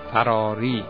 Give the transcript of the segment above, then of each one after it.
فراری.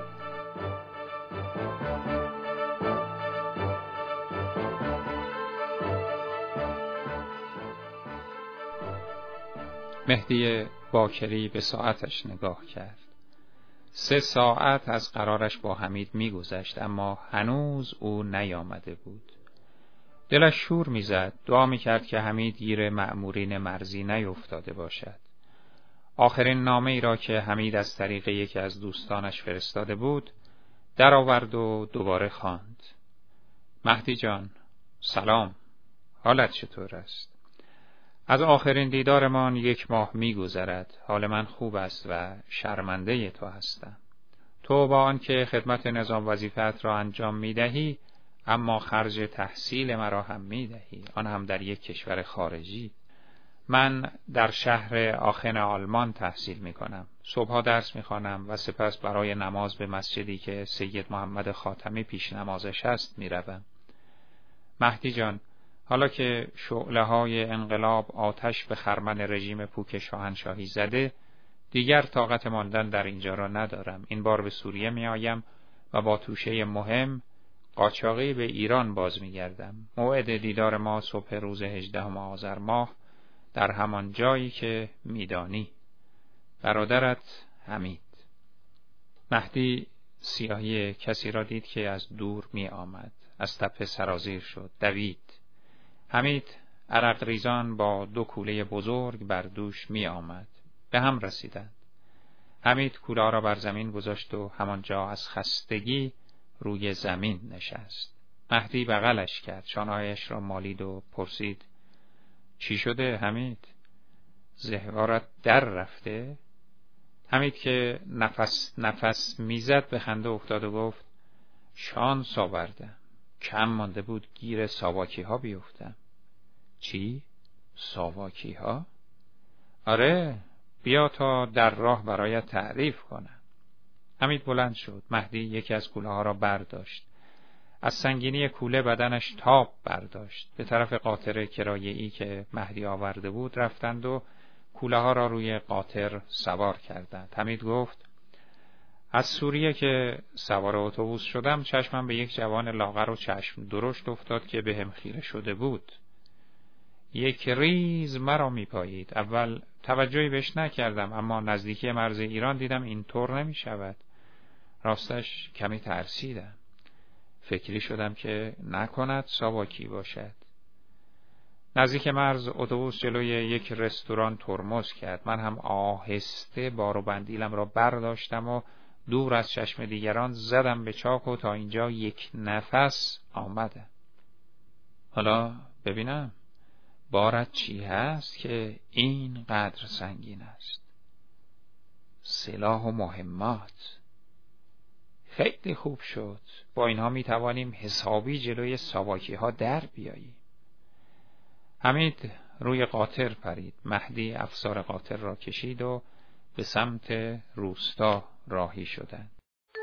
مهدی باکری به ساعتش نگاه کرد. 3 ساعت از قرارش با حمید می‌گذشت، اما هنوز او نیامده بود. دلش شور می‌زد، دعا می‌کرد که حمید گیر مأمورین مرزی نیفتاده باشد. آخرین نامه‌ای را که حمید از طریق یکی از دوستانش فرستاده بود، درآورد و دوباره خواند. مهدی جان، سلام. حالت چطور است؟ از آخرین دیدارمان 1 ماه می‌گذرد. حال من خوب است و شرمنده تو هستم. تو با آنکه خدمت نظام وظیفت را انجام می‌دهی، اما خرج تحصیل مرا هم می‌دهی، آن هم در یک کشور خارجی. من در شهر آخن آلمان تحصیل می‌کنم. صبحا درس می‌خوانم و سپس برای نماز به مسجدی که سید محمد خاتمی پیش نمازش است می‌روم. مهدی جان، حالا که شعله‌های انقلاب آتش به خرمن رژیم پوک شاهنشاهی زده، دیگر طاقت ماندن در اینجا را ندارم. این بار به سوریه می‌آیم و با توشه مهم قاچاقی به ایران باز می‌گردم. موعد دیدار ما صبح روز 18 آذر ماه در همان جایی که میدانی. برادرت حمید. مهدی سیاهی کسی را دید که از دور می آمد. از تپه سرازیر شد، دوید. حمید عرق ریزان با 2 کوله بزرگ بر دوش می آمد. به هم رسیدند. حمید کوله را بر زمین گذاشت و همانجا از خستگی روی زمین نشست. مهدی بغلش کرد، شانه‌هایش را مالید و پرسید: چی شده حمید؟ زهوارت در رفته؟ حمید که نفس میزد به خنده افتاد و گفت: شانس آوردم. کم مانده بود گیر ساواکی ها بیفتم. چی؟ ساواکی ها؟ آره، بیا تا در راه برایت تعریف کنم. حمید بلند شد. مهدی یکی از کوله ها را برداشت. از سنگینی کوله بدنش تاب برداشت. به طرف قاطر کرایه‌ای که مهدی آورده بود رفتند و کوله ها را روی قاطر سوار کردند. حمید گفت: از سوریه که سوار اتوبوس شدم چشمم به یک جوان لاغر و چشم درشت افتاد که بهم خیره شده بود. یک ریز مرا میپایید. اول توجهی بهش نکردم، اما نزدیکی مرز ایران دیدم اینطور نمی شود. راستش کمی ترسیدم. فکری شدم که نکند ساواکی باشد. نزدیک مرز اتوبوس جلوی یک رستوران ترمز کرد. من هم آهسته بار و بندیلم را برداشتم و دور از چشم دیگران زدم به چاک و تا اینجا 1 نفس آمدم. حالا ببینم بارت چی هست که این قدر سنگین است؟ سلاح و مهمات. خیلی خوب شد. با اینها می توانیم حسابی جلوی ساواکی ها در بیاییم. حمید روی قاطر پرید. مهدی افسار قاطر را کشید و به سمت روستا راهی شدند.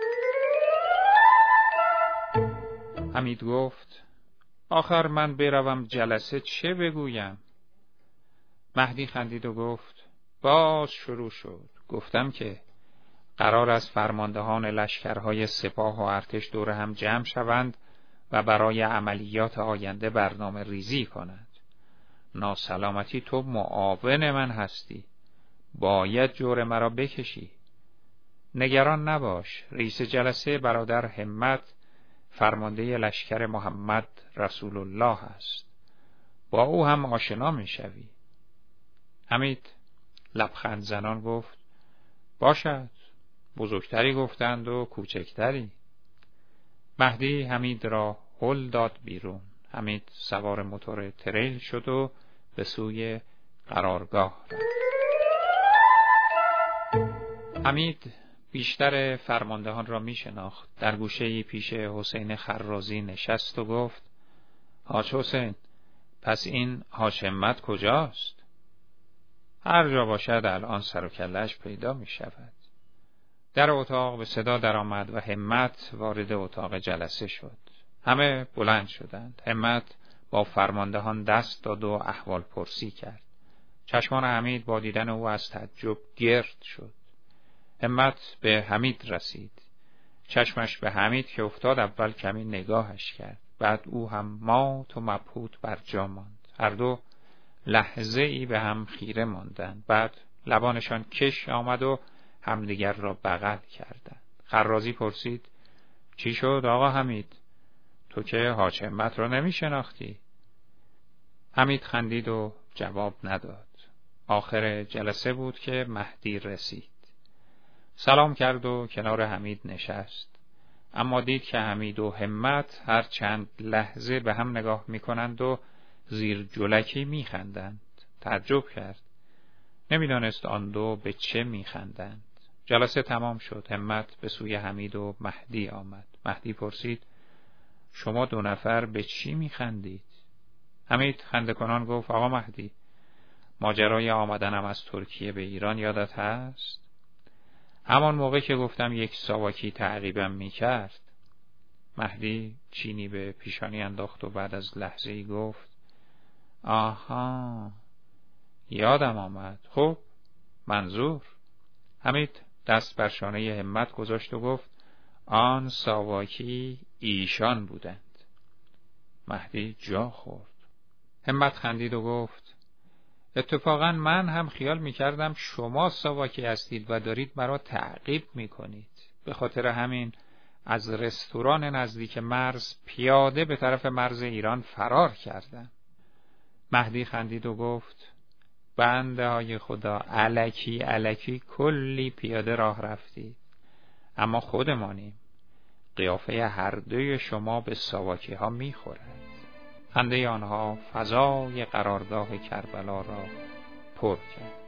حمید گفت: آخر من بروم جلسه چه بگویم؟ مهدی خندید و گفت: باز شروع شد. گفتم که قرار است فرماندهان لشکرهای سپاه و ارتش دور هم جمع شوند و برای عملیات آینده برنامه ریزی کنند. ناسلامتی تو معاون من هستی. باید جور مرا بکشی. نگران نباش. رئیس جلسه برادر همت فرمانده لشکر محمد رسول الله است. با او هم آشنا می شوی. حمید لبخند زنان گفت: باشد. بزرگتری گفتند و کوچکتری. مهدی حمید را هل داد بیرون. حمید سوار موتور تریل شد و به سوی قرارگاه رفت. حمید بیشتر فرماندهان را می شناخت. در گوشه‌ای پیش حسین خرازی نشست و گفت: حاج حسین، پس این حاج همت کجاست؟ هر جا باشد الان سر و کله‌اش پیدا می شود. در اتاق به صدا درآمد و همت وارد اتاق جلسه شد. همه بلند شدند. همت با فرماندهان دست داد و احوال پرسی کرد. چشمان حمید با دیدن او از تعجب گرد شد. همت به حمید رسید. چشمش به حمید که افتاد اول کمی نگاهش کرد. بعد او هم مات و مبهوت بر جا ماند. هر دو لحظه ای به هم خیره ماندند. بعد لبانشان کش آمد و همدیگر را بغل کردند. خرازی پرسید: چی شد آقا حمید؟ تو که حاج همت را نمی شناختی؟ حمید خندید و جواب نداد. آخر جلسه بود که مهدی رسید. سلام کرد و کنار حمید نشست. اما دید که حمید و همت هر چند لحظه به هم نگاه می کنند و زیر جلکی می خندند. تعجب کرد. نمیدانست آن دو به چه می خندند. جلسه تمام شد. همت به سوی حمید و مهدی آمد. مهدی پرسید: شما دو نفر به چی می خندید؟ حمید خنده کنان گفت: آقا مهدی، ماجرای آمدنم از ترکیه به ایران یادت هست؟ همان موقع که گفتم یک ساواکی تعقیبم می کرد. مهدی چینی به پیشانی انداخت و بعد از لحظه‌ای گفت: آها، یادم آمد. خب منظور؟ حمید دست بر شانه همت گذاشت و گفت: آن ساواکی ایشان بودند. مهدی جا خورد. همت خندید و گفت: اتفاقا من هم خیال می‌کردم شما ساواکی هستید و دارید مرا تعقیب می‌کنید. به خاطر همین از رستوران نزدیک مرز پیاده به طرف مرز ایران فرار کردم. مهدی خندید و گفت: بنده های خدا، الکی کلی پیاده راه رفتید، اما خودمانیم. قیافه هر دوی شما به ساواکی ها می‌خورد. خنده آنها فضای قرارگاه کربلا را پر کرد.